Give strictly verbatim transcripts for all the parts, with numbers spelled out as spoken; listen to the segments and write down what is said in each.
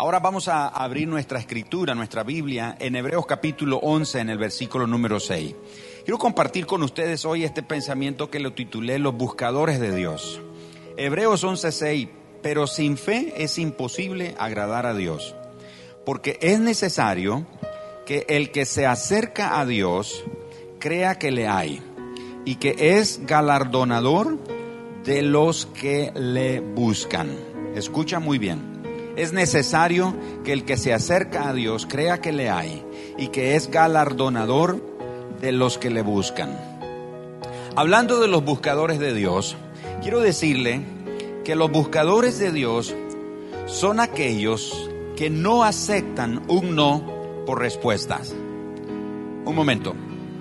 Ahora vamos a abrir nuestra escritura, nuestra Biblia, en Hebreos capítulo once, en el versículo número seis. Quiero compartir con ustedes hoy este pensamiento que lo titulé Los buscadores de Dios. Hebreos once, seis. Pero sin fe es imposible agradar a Dios, porque es necesario que el que se acerca a Dios crea que le hay y que es galardonador de los que le buscan. Escucha muy bien. Es necesario que el que se acerca a Dios crea que le hay y que es galardonador de los que le buscan. Hablando de los buscadores de Dios, quiero decirle que los buscadores de Dios son aquellos que no aceptan un no por respuestas. Un momento.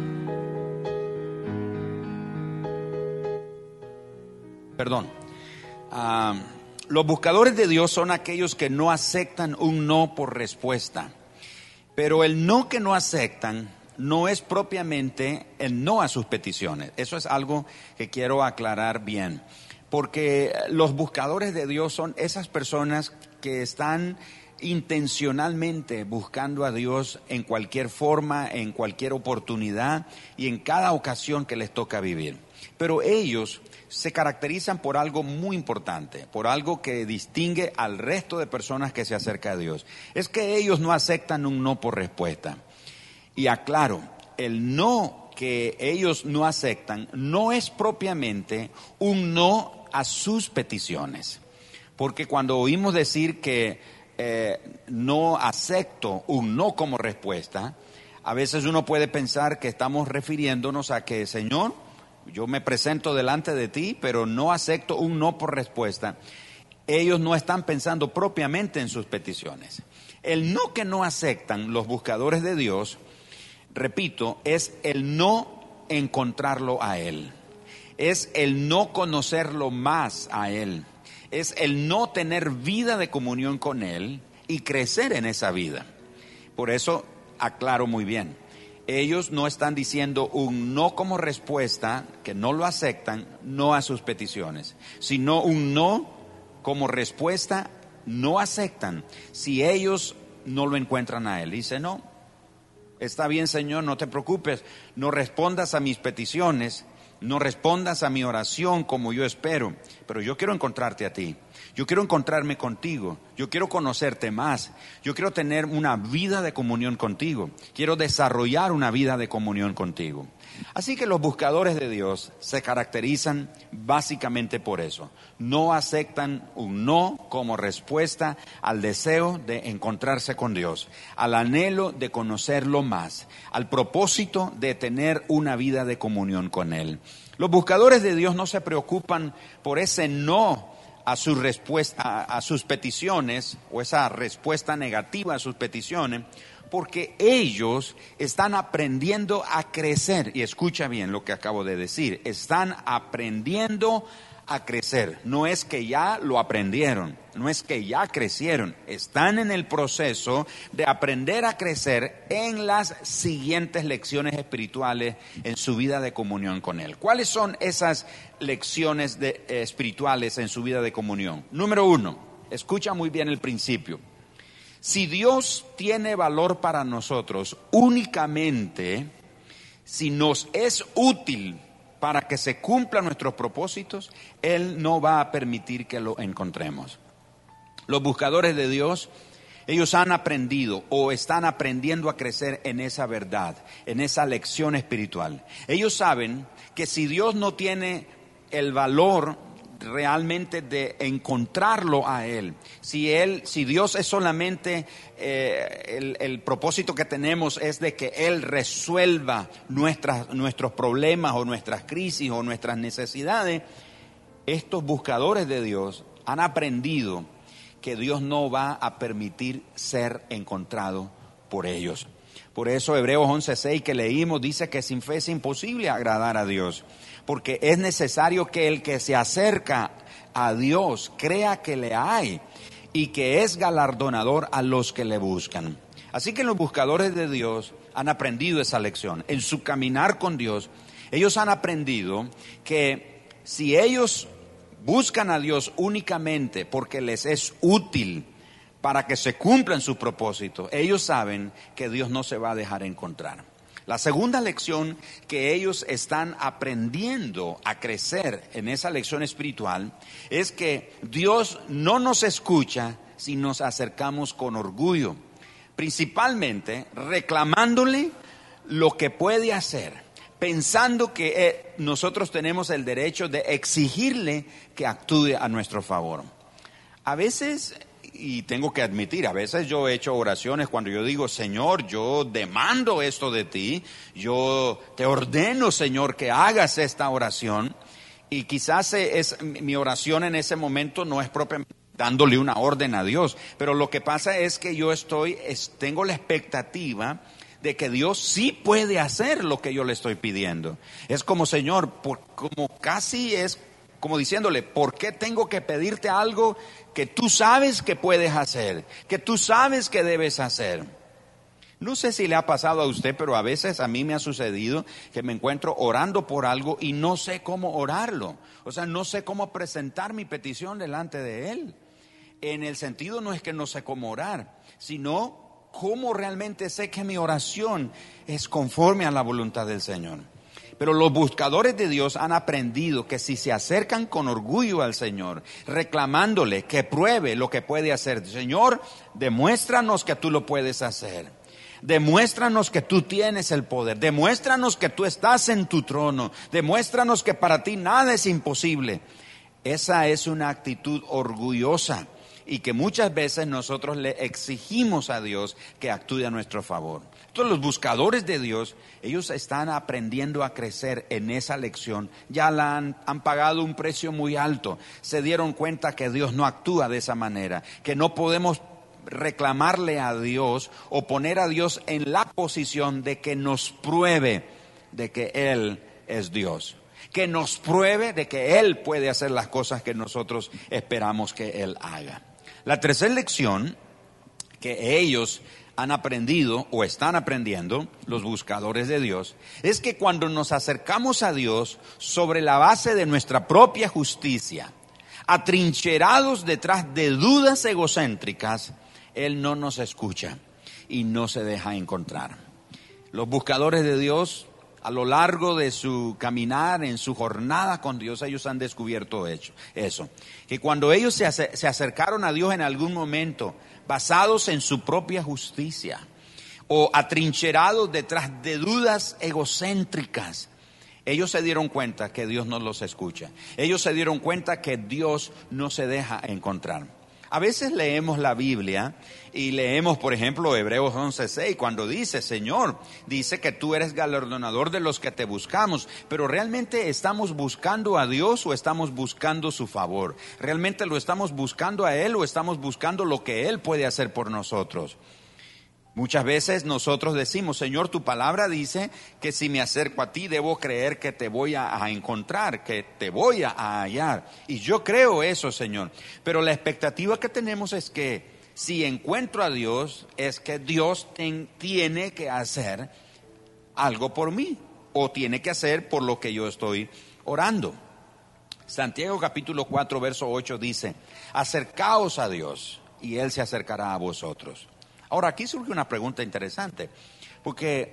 Perdón. Uh, los buscadores de Dios son aquellos que no aceptan un no por respuesta. Pero el no que no aceptan no es propiamente el no a sus peticiones. Eso es algo que quiero aclarar bien. Porque los buscadores de Dios son esas personas que están intencionalmente buscando a Dios en cualquier forma, en cualquier oportunidad y en cada ocasión que les toca vivir. Pero ellos se caracterizan por algo muy importante, por algo que distingue al resto de personas que se acercan a Dios. Es que ellos no aceptan un no por respuesta. Y aclaro, el no que ellos no aceptan no es propiamente un no a sus peticiones, porque cuando oímos decir que eh, no acepto un no como respuesta, a veces uno puede pensar que estamos refiriéndonos a que, Señor, yo me presento delante de ti, pero no acepto un no por respuesta. Ellos no están pensando propiamente en sus peticiones. El no que no aceptan los buscadores de Dios, repito, es el no encontrarlo a Él. Es el no conocerlo más a Él. Es el no tener vida de comunión con Él y crecer en esa vida. Por eso aclaro muy bien. Ellos no están diciendo un no como respuesta, que no lo aceptan, no a sus peticiones, sino un no como respuesta, no aceptan si ellos no lo encuentran a Él. Dice, no, está bien, Señor, no te preocupes, no respondas a mis peticiones, no respondas a mi oración como yo espero, pero yo quiero encontrarte a ti, yo quiero encontrarme contigo, yo quiero conocerte más, yo quiero tener una vida de comunión contigo, quiero desarrollar una vida de comunión contigo. Así que los buscadores de Dios se caracterizan básicamente por eso. No aceptan un no como respuesta al deseo de encontrarse con Dios, al anhelo de conocerlo más, al propósito de tener una vida de comunión con Él. Los buscadores de Dios no se preocupan por ese no a sus respuesta, a, a sus peticiones, o esa respuesta negativa a sus peticiones, porque ellos están aprendiendo a crecer. Y escucha bien lo que acabo de decir, están aprendiendo a crecer. No es que ya lo aprendieron, no es que ya crecieron, están en el proceso de aprender a crecer en las siguientes lecciones espirituales en su vida de comunión con Él. ¿Cuáles son esas lecciones de, eh, espirituales en su vida de comunión? Número uno, escucha muy bien el principio. Si Dios tiene valor para nosotros únicamente si nos es útil para que se cumplan nuestros propósitos, Él no va a permitir que lo encontremos. Los buscadores de Dios, ellos han aprendido o están aprendiendo a crecer en esa verdad, en esa lección espiritual. Ellos saben que si Dios no tiene el valor realmente de encontrarlo a Él, si él, si Dios es solamente eh, el, el propósito que tenemos es de que Él resuelva nuestras, nuestros problemas o nuestras crisis o nuestras necesidades, estos buscadores de Dios han aprendido que Dios no va a permitir ser encontrado por ellos. Por eso Hebreos once seis que leímos dice que sin fe es imposible agradar a Dios, porque es necesario que el que se acerca a Dios crea que le hay y que es galardonador a los que le buscan. Así que los buscadores de Dios han aprendido esa lección. En su caminar con Dios, ellos han aprendido que si ellos buscan a Dios únicamente porque les es útil para que se cumplan sus propósitos. Ellos saben que Dios no se va a dejar encontrar. La segunda lección que ellos están aprendiendo a crecer en esa lección espiritual es que Dios no nos escucha si nos acercamos con orgullo, principalmente reclamándole lo que puede hacer, pensando que eh, nosotros tenemos el derecho de exigirle que actúe a nuestro favor. A veces, y tengo que admitir, a veces yo he hecho oraciones cuando yo digo, Señor, yo demando esto de ti, yo te ordeno, Señor, que hagas esta oración, y quizás es, mi oración en ese momento no es propiamente dándole una orden a Dios, pero lo que pasa es que yo estoy, es, tengo la expectativa de que Dios sí puede hacer lo que yo le estoy pidiendo. Es como, Señor, por, como casi es como diciéndole, ¿por qué tengo que pedirte algo que tú sabes que puedes hacer, que tú sabes que debes hacer? No sé si le ha pasado a usted, pero a veces a mí me ha sucedido que me encuentro orando por algo y no sé cómo orarlo. O sea, no sé cómo presentar mi petición delante de Él. En el sentido no es que no sé cómo orar, sino cómo realmente sé que mi oración es conforme a la voluntad del Señor. Pero los buscadores de Dios han aprendido que si se acercan con orgullo al Señor, reclamándole que pruebe lo que puede hacer, Señor, demuéstranos que tú lo puedes hacer. Demuéstranos que tú tienes el poder. Demuéstranos que tú estás en tu trono. Demuéstranos que para ti nada es imposible. Esa es una actitud orgullosa y que muchas veces nosotros le exigimos a Dios que actúe a nuestro favor. Entonces los buscadores de Dios, ellos están aprendiendo a crecer en esa lección. Ya la han, han pagado un precio muy alto. Se dieron cuenta que Dios no actúa de esa manera, que no podemos reclamarle a Dios o poner a Dios en la posición de que nos pruebe de que Él es Dios, que nos pruebe de que Él puede hacer las cosas que nosotros esperamos que Él haga. La tercera lección que ellos han aprendido o están aprendiendo, los buscadores de Dios, es que cuando nos acercamos a Dios sobre la base de nuestra propia justicia, atrincherados detrás de dudas egocéntricas, Él no nos escucha y no se deja encontrar. Los buscadores de Dios, a lo largo de su caminar, en su jornada con Dios, ellos han descubierto eso. Que cuando ellos se, se acercaron a Dios en algún momento, basados en su propia justicia, o atrincherados detrás de dudas egocéntricas, ellos se dieron cuenta que Dios no los escucha. Ellos se dieron cuenta que Dios no se deja encontrar. A veces leemos la Biblia y leemos, por ejemplo, Hebreos once seis, cuando dice, Señor, dice que tú eres galardonador de los que te buscamos, pero ¿realmente estamos buscando a Dios o estamos buscando su favor? ¿Realmente lo estamos buscando a Él o estamos buscando lo que Él puede hacer por nosotros? Muchas veces nosotros decimos, Señor, tu palabra dice que si me acerco a ti debo creer que te voy a, a encontrar, que te voy a, a hallar. Y yo creo eso, Señor. Pero la expectativa que tenemos es que si encuentro a Dios, es que Dios ten, tiene que hacer algo por mí o tiene que hacer por lo que yo estoy orando. Santiago capítulo cuatro, verso ocho dice, acercaos a Dios y Él se acercará a vosotros. Ahora, aquí surge una pregunta interesante, porque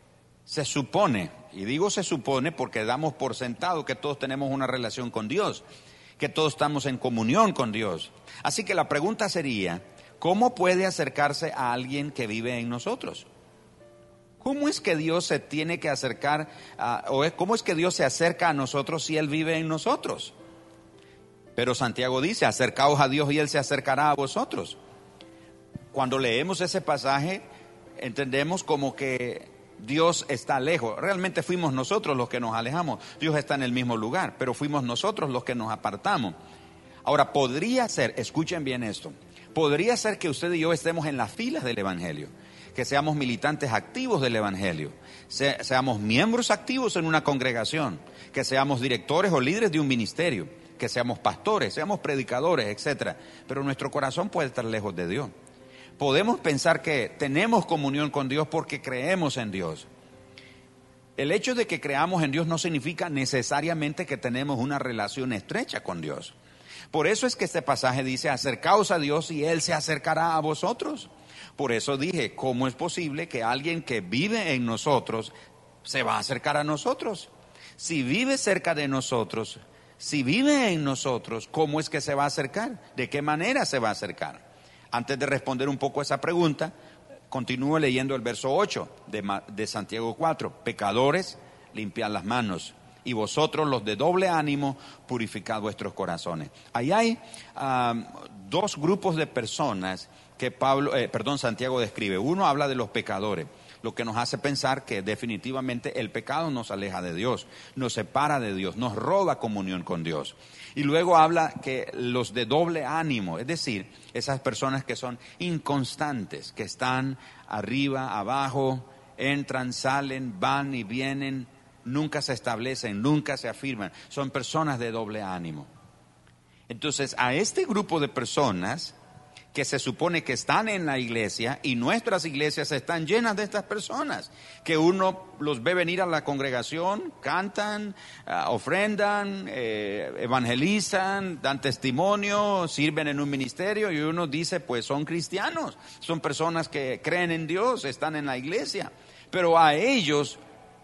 se supone, y digo se supone porque damos por sentado que todos tenemos una relación con Dios, que todos estamos en comunión con Dios. Así que la pregunta sería, ¿cómo puede acercarse a alguien que vive en nosotros? ¿Cómo es que Dios se tiene que acercar, a, o es, cómo es que Dios se acerca a nosotros si Él vive en nosotros? Pero Santiago dice, acercaos a Dios y Él se acercará a vosotros. Cuando leemos ese pasaje, entendemos como que Dios está lejos. Realmente fuimos nosotros los que nos alejamos. Dios está en el mismo lugar, pero fuimos nosotros los que nos apartamos. Ahora, podría ser, escuchen bien esto, podría ser que usted y yo estemos en las filas del Evangelio, que seamos militantes activos del Evangelio, se, seamos miembros activos en una congregación, que seamos directores o líderes de un ministerio, que seamos pastores, seamos predicadores, etcétera. Pero nuestro corazón puede estar lejos de Dios. Podemos pensar que tenemos comunión con Dios porque creemos en Dios. El hecho de que creamos en Dios no significa necesariamente que tenemos una relación estrecha con Dios. Por eso es que este pasaje dice, acercaos a Dios y Él se acercará a vosotros. Por eso dije, ¿cómo es posible que alguien que vive en nosotros se va a acercar a nosotros? Si vive cerca de nosotros, si vive en nosotros, ¿cómo es que se va a acercar? ¿De qué manera se va a acercar? Antes de responder un poco a esa pregunta, continúo leyendo el verso ocho de, de Santiago cuatro. Pecadores, limpiad las manos, y vosotros los de doble ánimo, purificad vuestros corazones. Ahí hay um, dos grupos de personas que Pablo, eh, perdón, Santiago describe. Uno habla de los pecadores, lo que nos hace pensar que definitivamente el pecado nos aleja de Dios, nos separa de Dios, nos roba comunión con Dios. Y luego habla que los de doble ánimo, es decir, esas personas que son inconstantes, que están arriba, abajo, entran, salen, van y vienen, nunca se establecen, nunca se afirman, son personas de doble ánimo. Entonces, a este grupo de personas que se supone que están en la iglesia, y nuestras iglesias están llenas de estas personas, que uno los ve venir a la congregación, cantan, uh, ofrendan, eh, evangelizan, dan testimonio, sirven en un ministerio, y uno dice, pues son cristianos, son personas que creen en Dios, están en la iglesia. Pero a ellos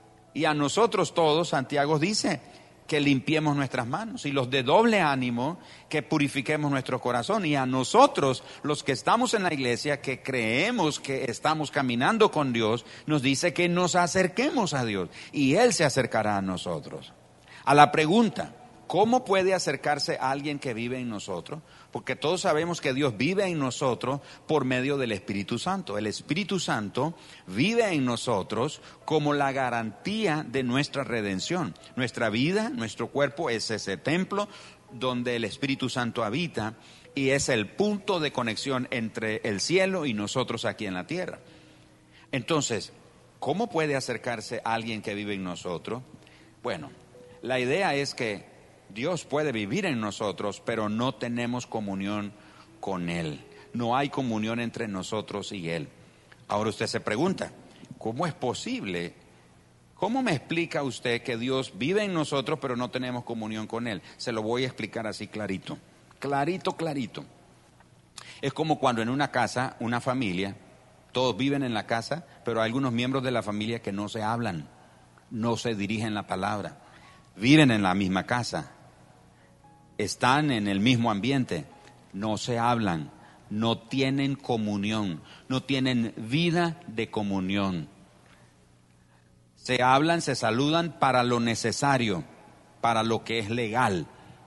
y a nosotros todos, Santiago dice que limpiemos nuestras manos, y los de doble ánimo que purifiquemos nuestro corazón, y a nosotros los que estamos en la iglesia, que creemos que estamos caminando con Dios, nos dice que nos acerquemos a Dios y Él se acercará a nosotros. A la pregunta, ¿cómo puede acercarse alguien que vive en nosotros? Porque todos sabemos que Dios vive en nosotros por medio del Espíritu Santo. El Espíritu Santo vive en nosotros como la garantía de nuestra redención. Nuestra vida, nuestro cuerpo es ese templo donde el Espíritu Santo habita, y es el punto de conexión entre el cielo y nosotros aquí en la tierra. Entonces, ¿cómo puede acercarse alguien que vive en nosotros? Bueno, la idea es que Dios puede vivir en nosotros, pero no tenemos comunión con Él. No hay comunión entre nosotros y Él. Ahora usted se pregunta, ¿cómo es posible? ¿Cómo me explica usted que Dios vive en nosotros, pero no tenemos comunión con Él? Se lo voy a explicar así clarito, clarito, clarito. Es como cuando en una casa, una familia, todos viven en la casa, pero hay algunos miembros de la familia que no se hablan, no se dirigen la palabra, viven en la misma casa, están en el mismo ambiente, no se hablan, no tienen comunión, no tienen vida de comunión. Se hablan, se saludan para lo necesario, para lo que es legal,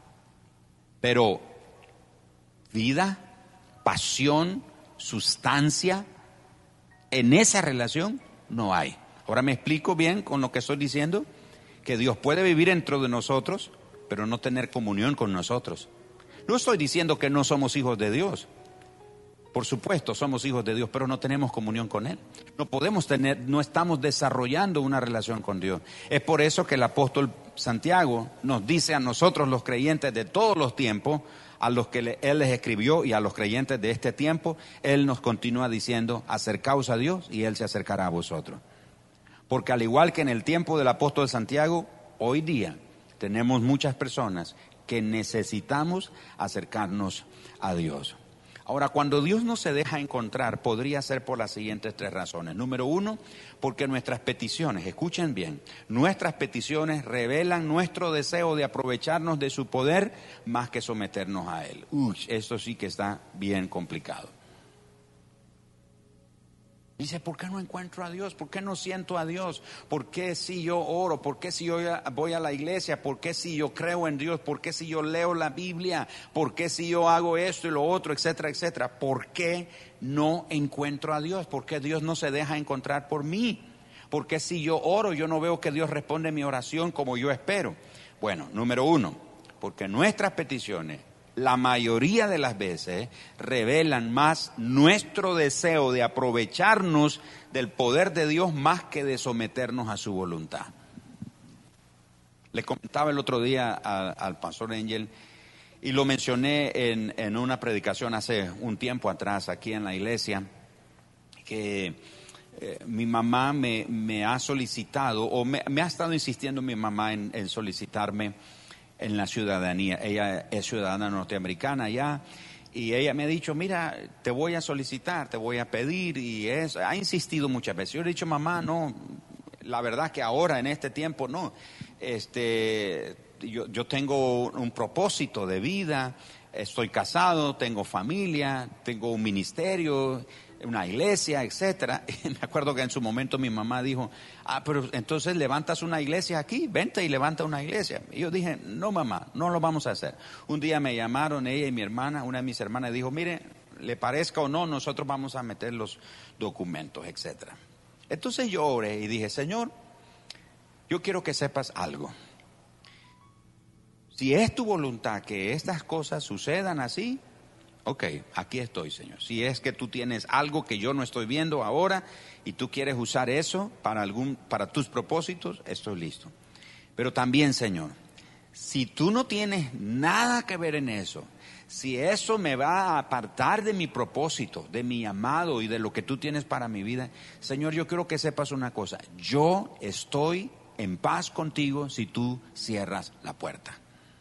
pero vida, pasión, sustancia, en esa relación no hay. Ahora me explico bien con lo que estoy diciendo, que Dios puede vivir dentro de nosotros, pero no tener comunión con nosotros. No estoy diciendo que no somos hijos de Dios. Por supuesto, somos hijos de Dios, pero no tenemos comunión con Él. No podemos tener, no estamos desarrollando una relación con Dios. Es por eso que el apóstol Santiago nos dice a nosotros, los creyentes de todos los tiempos, a los que le, Él les escribió, y a los creyentes de este tiempo, Él nos continúa diciendo, acercaos a Dios y Él se acercará a vosotros. Porque al igual que en el tiempo del apóstol Santiago, hoy día tenemos muchas personas que necesitamos acercarnos a Dios. Ahora, cuando Dios no se deja encontrar, podría ser por las siguientes tres razones. Número uno, porque nuestras peticiones, escuchen bien, nuestras peticiones revelan nuestro deseo de aprovecharnos de su poder más que someternos a Él. Uy, esto sí que está bien complicado. Dice, ¿por qué no encuentro a Dios? ¿Por qué no siento a Dios? ¿Por qué si yo oro? ¿Por qué si yo voy a la iglesia? ¿Por qué si yo creo en Dios? ¿Por qué si yo leo la Biblia? ¿Por qué si yo hago esto y lo otro, etcétera, etcétera? ¿Por qué no encuentro a Dios? ¿Por qué Dios no se deja encontrar por mí? ¿Por qué si yo oro yo no veo que Dios responde mi oración como yo espero? Bueno, número uno, porque nuestras peticiones, la mayoría de las veces, revelan más nuestro deseo de aprovecharnos del poder de Dios más que de someternos a su voluntad. Le comentaba el otro día a, al pastor Angel, y lo mencioné en, en una predicación hace un tiempo atrás aquí en la iglesia, que eh, mi mamá me, me ha solicitado, o me, me ha estado insistiendo mi mamá en, en solicitarme en la ciudadanía. Ella es ciudadana norteamericana ya. Y ella me ha dicho, mira, te voy a solicitar, te voy a pedir, y es, ha insistido muchas veces. Yo le he dicho, mamá, no, la verdad que ahora, en este tiempo, no. Este, yo, yo tengo un propósito de vida, estoy casado, tengo familia, tengo un ministerio, una iglesia, etcétera. Y me acuerdo que en su momento mi mamá dijo, ah, pero entonces levantas una iglesia aquí, vente y levanta una iglesia. Y yo dije, no mamá, no lo vamos a hacer. Un día me llamaron ella y mi hermana, una de mis hermanas dijo, mire, le parezca o no, nosotros vamos a meter los documentos, etcétera. Entonces yo oré y dije, Señor, yo quiero que sepas algo. Si es tu voluntad que estas cosas sucedan así, ok, aquí estoy, Señor. Si es que tú tienes algo que yo no estoy viendo ahora y tú quieres usar eso para algún, para tus propósitos, estoy listo. Pero también, Señor, si tú no tienes nada que ver en eso, si eso me va a apartar de mi propósito, de mi llamado y de lo que tú tienes para mi vida, Señor, yo quiero que sepas una cosa. Yo estoy en paz contigo si tú cierras la puerta.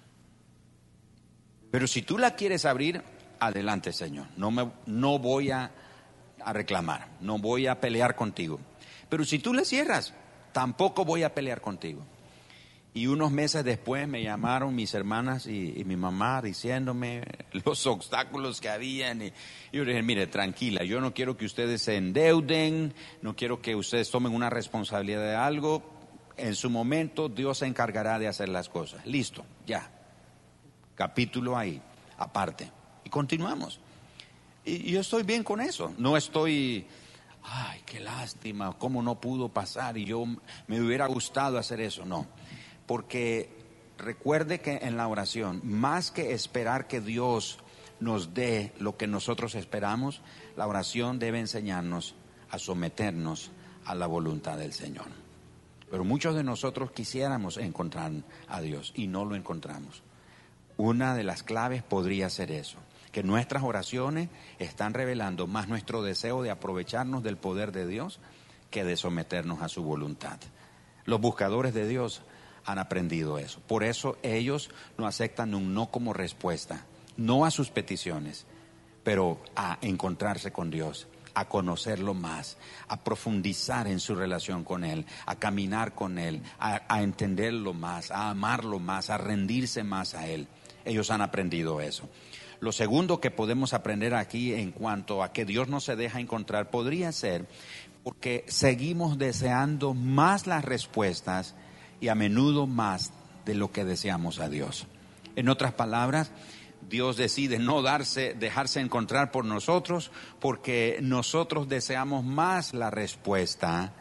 Pero si tú la quieres abrir, adelante, Señor. No me, no voy a, a reclamar, no voy a pelear contigo. Pero si tú le cierras, tampoco voy a pelear contigo. Y unos meses después me llamaron mis hermanas y, y mi mamá diciéndome los obstáculos que habían. Y, y yo dije, mire, tranquila, yo no quiero que ustedes se endeuden, no quiero que ustedes tomen una responsabilidad de algo. En su momento Dios se encargará de hacer las cosas. Listo, ya. Capítulo ahí, aparte. Y continuamos. Y yo estoy bien con eso. No estoy, ay, qué lástima, cómo no pudo pasar y yo me hubiera gustado hacer eso. No, porque recuerde que en la oración, más que esperar que Dios nos dé lo que nosotros esperamos, la oración debe enseñarnos a someternos a la voluntad del Señor. Pero muchos de nosotros quisiéramos encontrar a Dios y no lo encontramos. Una de las claves podría ser eso, que nuestras oraciones están revelando más nuestro deseo de aprovecharnos del poder de Dios que de someternos a su voluntad. Los buscadores de Dios han aprendido eso. Por eso ellos no aceptan un no como respuesta, no a sus peticiones, pero a encontrarse con Dios, a conocerlo más, a profundizar en su relación con Él, a caminar con Él, a, a entenderlo más, a amarlo más, a rendirse más a Él. Ellos han aprendido eso. Lo segundo que podemos aprender aquí en cuanto a que Dios no se deja encontrar podría ser porque seguimos deseando más las respuestas y a menudo más de lo que deseamos a Dios. En otras palabras, Dios decide no darse, dejarse encontrar por nosotros porque nosotros deseamos más la respuesta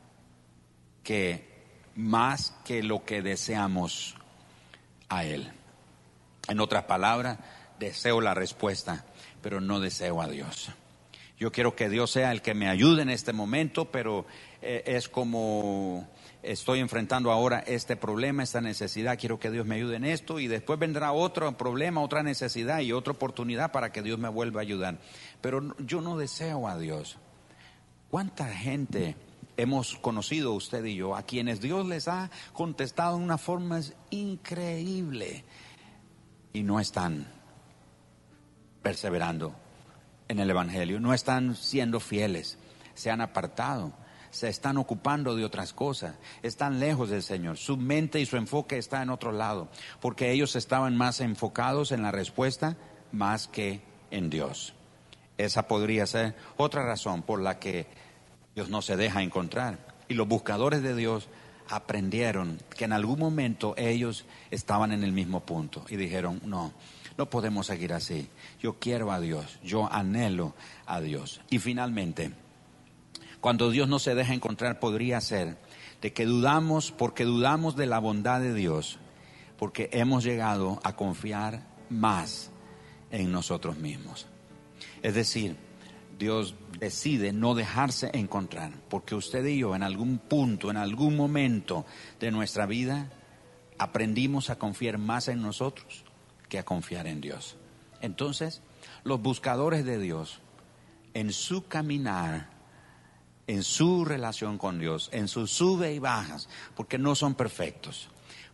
que más que lo que deseamos a Él. En otras palabras, deseo la respuesta, pero no deseo a Dios. Yo quiero que Dios sea el que me ayude en este momento, pero eh, es como estoy enfrentando ahora este problema, esta necesidad. Quiero que Dios me ayude en esto y después vendrá otro problema, otra necesidad y otra oportunidad para que Dios me vuelva a ayudar. Pero yo no deseo a Dios. ¿Cuánta gente hemos conocido usted y yo a quienes Dios les ha contestado de una forma increíble? Y no están perseverando en el Evangelio, no están siendo fieles, se han apartado, se están ocupando de otras cosas, están lejos del Señor, su mente y su enfoque está en otro lado, porque ellos estaban más enfocados en la respuesta más que en Dios. Esa podría ser otra razón por la que Dios no se deja encontrar. Y los buscadores de Dios aprendieron que en algún momento ellos estaban en el mismo punto y dijeron, no, no podemos seguir así. Yo quiero a Dios, yo anhelo a Dios. Y finalmente, cuando Dios no se deja encontrar, podría ser de que dudamos, porque dudamos de la bondad de Dios, porque hemos llegado a confiar más en nosotros mismos. Es decir, Dios decide no dejarse encontrar, porque usted y yo en algún punto, en algún momento de nuestra vida, aprendimos a confiar más en nosotros que a confiar en Dios. Entonces, los buscadores de Dios, en su caminar, en su relación con Dios, en sus sube y bajas, porque no son perfectos,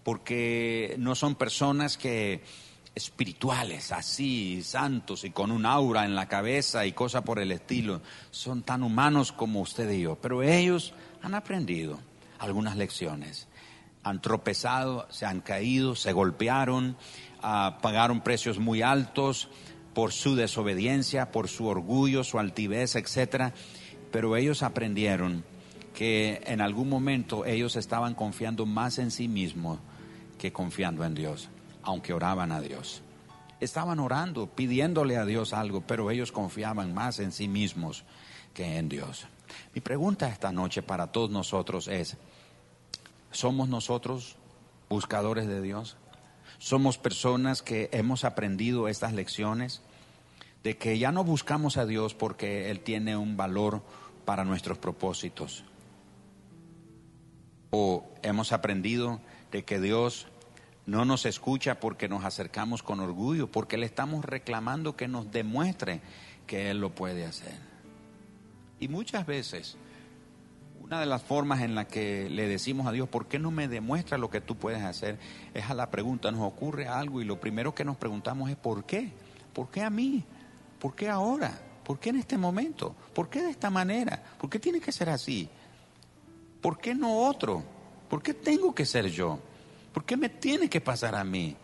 porque no son personas que espirituales, así, santos y con un aura en la cabeza y cosas por el estilo. Son tan humanos como usted y yo, pero ellos han aprendido algunas lecciones. Han tropezado, se han caído, se golpearon, uh, pagaron precios muy altos por su desobediencia, por su orgullo, su altivez, etcétera. Pero ellos aprendieron que en algún momento ellos estaban confiando más en sí mismos que confiando en Dios, aunque oraban a Dios. Estaban orando, pidiéndole a Dios algo, pero ellos confiaban más en sí mismos que en Dios. Mi pregunta esta noche para todos nosotros es: ¿somos nosotros buscadores de Dios? ¿Somos personas que hemos aprendido estas lecciones de que ya no buscamos a Dios porque Él tiene un valor para nuestros propósitos? ¿O hemos aprendido de que Dios no nos escucha porque nos acercamos con orgullo, porque le estamos reclamando que nos demuestre que Él lo puede hacer? Y muchas veces una de las formas en la que le decimos a Dios, ¿por qué no me demuestra lo que tú puedes hacer?, es a la pregunta, nos ocurre algo y lo primero que nos preguntamos es ¿por qué? ¿Por qué a mí? ¿Por qué ahora? ¿Por qué en este momento? ¿Por qué de esta manera? ¿Por qué tiene que ser así? ¿Por qué no otro? ¿Por qué tengo que ser yo? ¿Por qué me tiene que pasar a mí?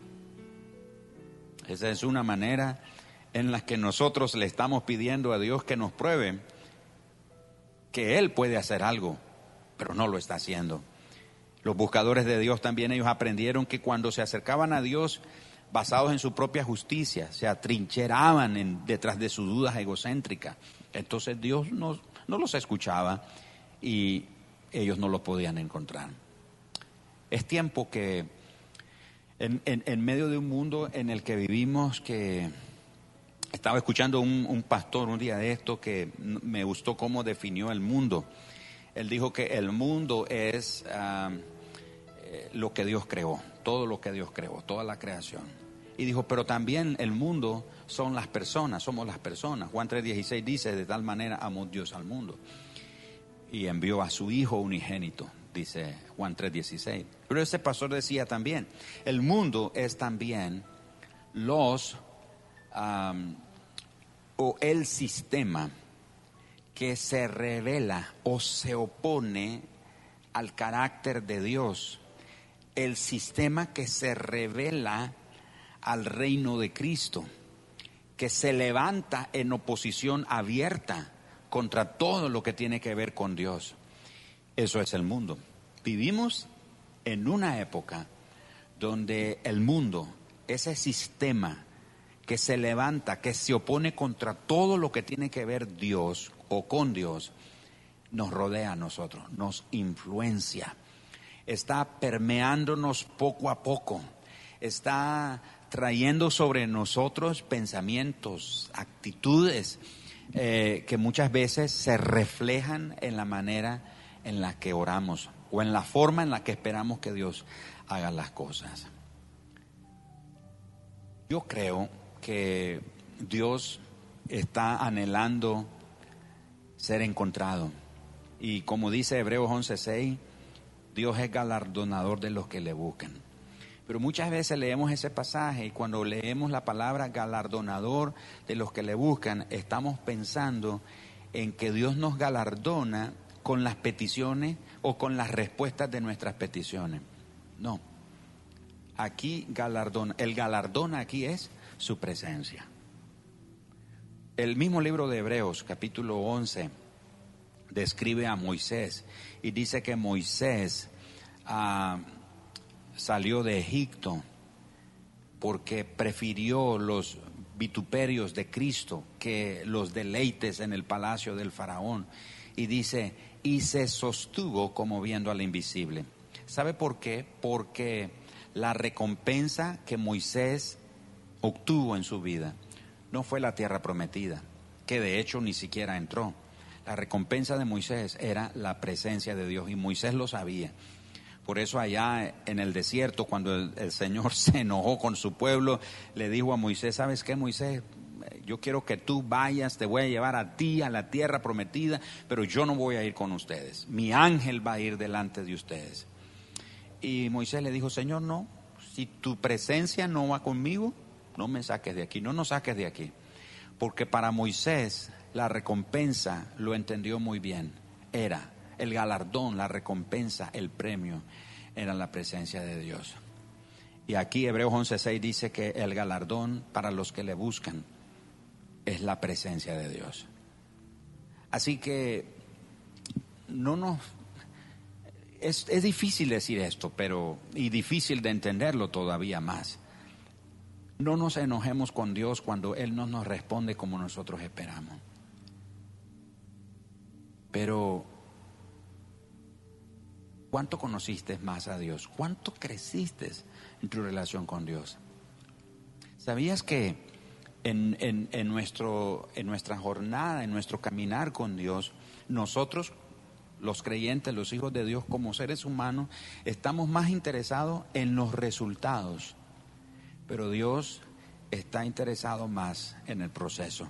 Esa es una manera en la que nosotros le estamos pidiendo a Dios que nos pruebe que Él puede hacer algo, pero no lo está haciendo. Los buscadores de Dios también, ellos aprendieron que cuando se acercaban a Dios basados en su propia justicia, se atrincheraban en, detrás de sus dudas egocéntricas. Entonces Dios no, no los escuchaba y ellos no lo podían encontrar. Es tiempo que en, en, en medio de un mundo en el que vivimos, que estaba escuchando un, un pastor un día de esto que me gustó cómo definió el mundo. Él dijo que el mundo es uh, lo que Dios creó, todo lo que Dios creó, toda la creación. Y dijo, pero también el mundo son las personas, somos las personas. Juan tres dieciséis dice, de tal manera amó Dios al mundo y envió a su Hijo unigénito, dice Juan tres dieciséis. Pero ese pastor decía también, el mundo es también los um, o el sistema que se revela o se opone al carácter de Dios, el sistema que se revela al reino de Cristo, que se levanta en oposición abierta contra todo lo que tiene que ver con Dios. Eso es el mundo. Vivimos en una época donde el mundo, ese sistema que se levanta, que se opone contra todo lo que tiene que ver Dios o con Dios, nos rodea a nosotros, nos influencia, está permeándonos poco a poco, está trayendo sobre nosotros pensamientos, actitudes eh, que muchas veces se reflejan en la manera en la que oramos o en la forma en la que esperamos que Dios haga las cosas. Yo creo que Dios está anhelando ser encontrado. Y como dice Hebreos once seis, Dios es galardonador de los que le buscan. Pero muchas veces leemos ese pasaje y cuando leemos la palabra galardonador de los que le buscan, estamos pensando en que Dios nos galardona con las peticiones o con las respuestas de nuestras peticiones. No. Aquí galardón, el galardón aquí es su presencia. El mismo libro de Hebreos, capítulo once, describe a Moisés y dice que Moisés uh, salió de Egipto porque prefirió los vituperios de Cristo que los deleites en el palacio del faraón. Y dice, y se sostuvo como viendo al invisible. ¿Sabe por qué? Porque la recompensa que Moisés obtuvo en su vida no fue la tierra prometida, que de hecho ni siquiera entró. La recompensa de Moisés era la presencia de Dios y Moisés lo sabía. Por eso allá en el desierto, cuando el, el Señor se enojó con su pueblo, le dijo a Moisés, ¿sabes qué, Moisés? Yo quiero que tú vayas, te voy a llevar a ti a la tierra prometida, pero yo no voy a ir con ustedes. Mi ángel va a ir delante de ustedes. Y Moisés le dijo, Señor, no, si tu presencia no va conmigo, no me saques de aquí, no nos saques de aquí. Porque para Moisés la recompensa, lo entendió muy bien, era el galardón, la recompensa, el premio, era la presencia de Dios. Y aquí Hebreos once seis dice que el galardón para los que le buscan es la presencia de Dios. Así que no nos... Es, es difícil decir esto, pero y difícil de entenderlo todavía más. No nos enojemos con Dios cuando Él no nos responde como nosotros esperamos. Pero, ¿cuánto conociste más a Dios? ¿Cuánto creciste en tu relación con Dios? ¿Sabías que en, en, en, nuestro, en nuestra jornada, en nuestro caminar con Dios, nosotros, los creyentes, los hijos de Dios, como seres humanos, estamos más interesados en los resultados, pero Dios está interesado más en el proceso.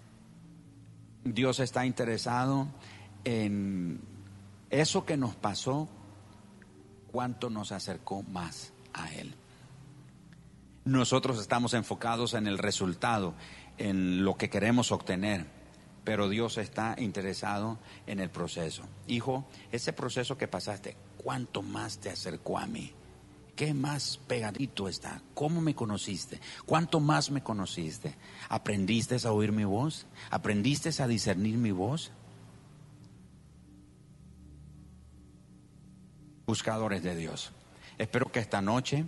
Dios está interesado en eso que nos pasó, cuánto nos acercó más a Él. Nosotros estamos enfocados en el resultado, en lo que queremos obtener, pero Dios está interesado en el proceso. Hijo, ese proceso que pasaste, ¿cuánto más te acercó a mí? ¿Qué más pegadito está? ¿Cómo me conociste? ¿Cuánto más me conociste? ¿Aprendiste a oír mi voz? ¿Aprendiste a discernir mi voz? Buscadores de Dios, espero que esta noche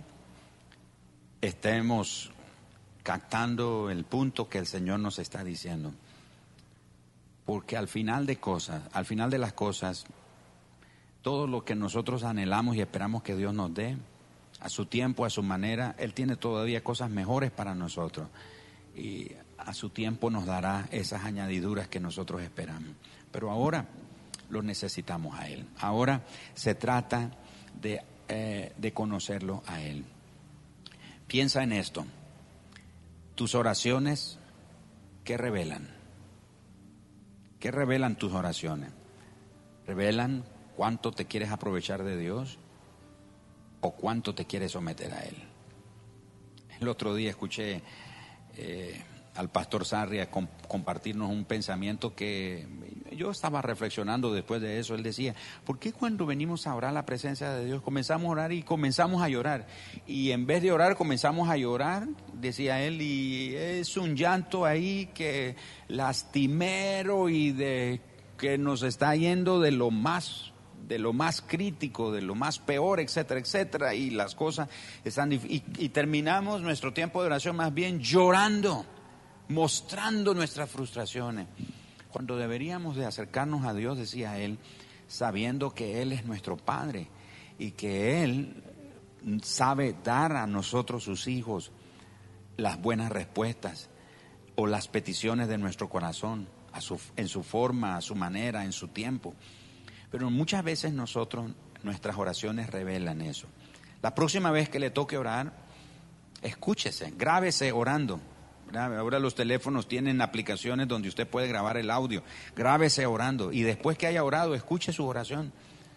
estemos captando el punto que el Señor nos está diciendo. Porque al final de cosas, al final de las cosas, todo lo que nosotros anhelamos y esperamos que Dios nos dé, a su tiempo, a su manera, Él tiene todavía cosas mejores para nosotros. Y a su tiempo nos dará esas añadiduras que nosotros esperamos. Pero ahora lo necesitamos a Él. Ahora se trata de, eh, de conocerlo a Él. Piensa en esto. Tus oraciones, ¿qué revelan? ¿Qué revelan tus oraciones? ¿Revelan cuánto te quieres aprovechar de Dios o cuánto te quieres someter a Él? El otro día escuché eh, al pastor Sarria comp- compartirnos un pensamiento que yo estaba reflexionando después de eso. Él decía, ¿por qué cuando venimos a orar la presencia de Dios comenzamos a orar y comenzamos a llorar? Y en vez de orar comenzamos a llorar, decía él, y es un llanto ahí que lastimero y de que nos está yendo de lo más de lo más crítico, de lo más peor, etcétera, etcétera, y las cosas están dif- y, y terminamos nuestro tiempo de oración más bien llorando, mostrando nuestras frustraciones, cuando deberíamos de acercarnos a Dios, decía él, sabiendo que Él es nuestro Padre y que Él sabe dar a nosotros, sus hijos, las buenas respuestas o las peticiones de nuestro corazón, a su, en su forma, a su manera, en su tiempo. Pero muchas veces nosotros, nuestras oraciones revelan eso. La próxima vez que le toque orar, escúchese, grábese orando. Ahora los teléfonos tienen aplicaciones donde usted puede grabar el audio. Grábese orando y después que haya orado, escuche su oración.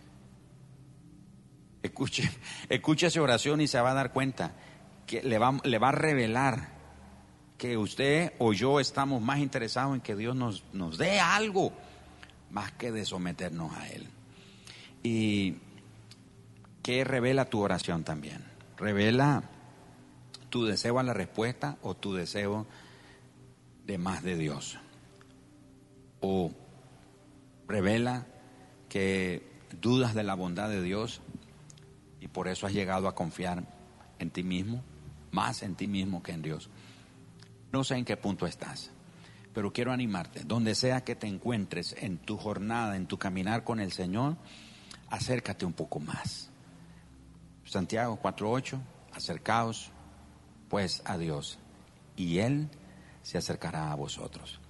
Escuche, escuche su oración y se va a dar cuenta que le va, le va a revelar que usted o yo estamos más interesados en que Dios nos, nos dé algo más que de someternos a Él. ¿Y qué revela tu oración también? Revela tu deseo a la respuesta o tu deseo de más de Dios. O revela que dudas de la bondad de Dios y por eso has llegado a confiar en ti mismo, más en ti mismo que en Dios. No sé en qué punto estás, pero quiero animarte, donde sea que te encuentres en tu jornada, en tu caminar con el Señor, acércate un poco más. Santiago cuatro ocho, acercaos pues a Dios y Él se acercará a vosotros.